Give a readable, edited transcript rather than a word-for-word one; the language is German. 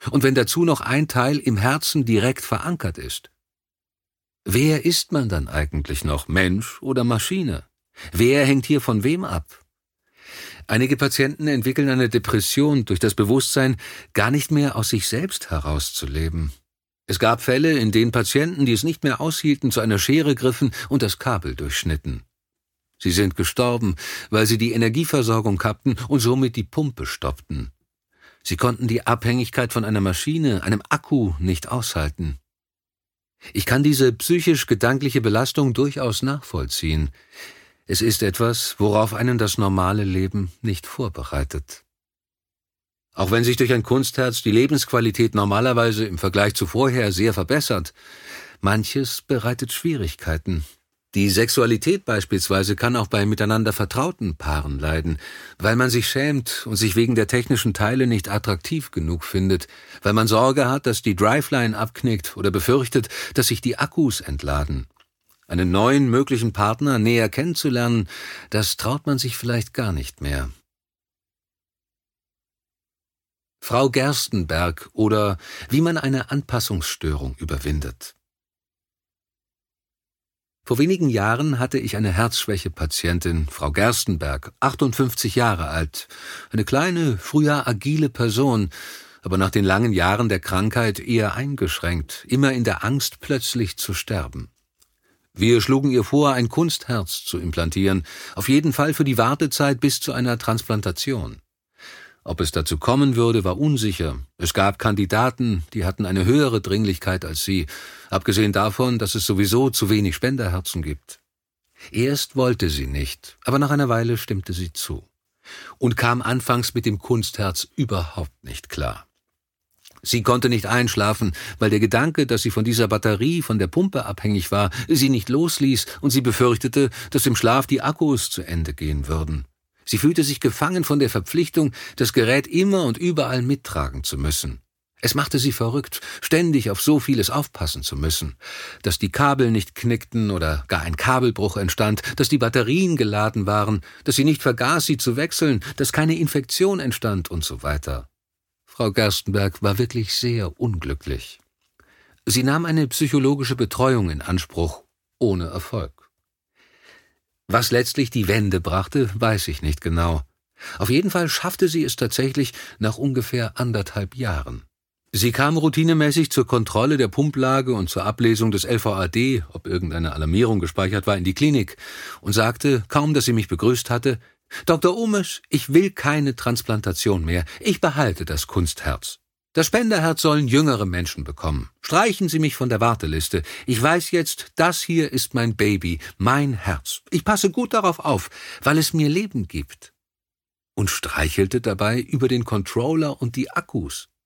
Und wenn dazu noch ein Teil im Herzen direkt verankert ist. Wer ist man dann eigentlich noch, Mensch oder Maschine? Wer hängt hier von wem ab? Einige Patienten entwickeln eine Depression durch das Bewusstsein, gar nicht mehr aus sich selbst herauszuleben. Es gab Fälle, in denen Patienten, die es nicht mehr aushielten, zu einer Schere griffen und das Kabel durchschnitten. Sie sind gestorben, weil sie die Energieversorgung kappten und somit die Pumpe stoppten. Sie konnten die Abhängigkeit von einer Maschine, einem Akku, nicht aushalten. Ich kann diese psychisch-gedankliche Belastung durchaus nachvollziehen. Es ist etwas, worauf einen das normale Leben nicht vorbereitet. Auch wenn sich durch ein Kunstherz die Lebensqualität normalerweise im Vergleich zu vorher sehr verbessert, manches bereitet Schwierigkeiten. Die Sexualität beispielsweise kann auch bei miteinander vertrauten Paaren leiden, weil man sich schämt und sich wegen der technischen Teile nicht attraktiv genug findet, weil man Sorge hat, dass die Driveline abknickt oder befürchtet, dass sich die Akkus entladen. Einen neuen möglichen Partner näher kennenzulernen, das traut man sich vielleicht gar nicht mehr. Frau Gerstenberg oder wie man eine Anpassungsstörung überwindet. Vor wenigen Jahren hatte ich eine Herzschwäche-Patientin, Frau Gerstenberg, 58 Jahre alt, eine kleine, früher agile Person, aber nach den langen Jahren der Krankheit eher eingeschränkt, immer in der Angst, plötzlich zu sterben. Wir schlugen ihr vor, ein Kunstherz zu implantieren, auf jeden Fall für die Wartezeit bis zu einer Transplantation. Ob es dazu kommen würde, war unsicher. Es gab Kandidaten, die hatten eine höhere Dringlichkeit als sie, abgesehen davon, dass es sowieso zu wenig Spenderherzen gibt. Erst wollte sie nicht, aber nach einer Weile stimmte sie zu und kam anfangs mit dem Kunstherz überhaupt nicht klar. Sie konnte nicht einschlafen, weil der Gedanke, dass sie von dieser Batterie, von der Pumpe abhängig war, sie nicht losließ und sie befürchtete, dass im Schlaf die Akkus zu Ende gehen würden. Sie fühlte sich gefangen von der Verpflichtung, das Gerät immer und überall mittragen zu müssen. Es machte sie verrückt, ständig auf so vieles aufpassen zu müssen. Dass die Kabel nicht knickten oder gar ein Kabelbruch entstand, dass die Batterien geladen waren, dass sie nicht vergaß, sie zu wechseln, dass keine Infektion entstand und so weiter. Frau Gerstenberg war wirklich sehr unglücklich. Sie nahm eine psychologische Betreuung in Anspruch, ohne Erfolg. Was letztlich die Wende brachte, weiß ich nicht genau. Auf jeden Fall schaffte sie es tatsächlich nach ungefähr 1,5 Jahren. Sie kam routinemäßig zur Kontrolle der Pumplage und zur Ablesung des LVAD, ob irgendeine Alarmierung gespeichert war, in die Klinik und sagte, kaum dass sie mich begrüßt hatte, »Dr. Omisch, ich will keine Transplantation mehr. Ich behalte das Kunstherz. Das Spenderherz sollen jüngere Menschen bekommen. Streichen Sie mich von der Warteliste. Ich weiß jetzt, das hier ist mein Baby, mein Herz. Ich passe gut darauf auf, weil es mir Leben gibt.« Und streichelte dabei über den Controller und die Akkus.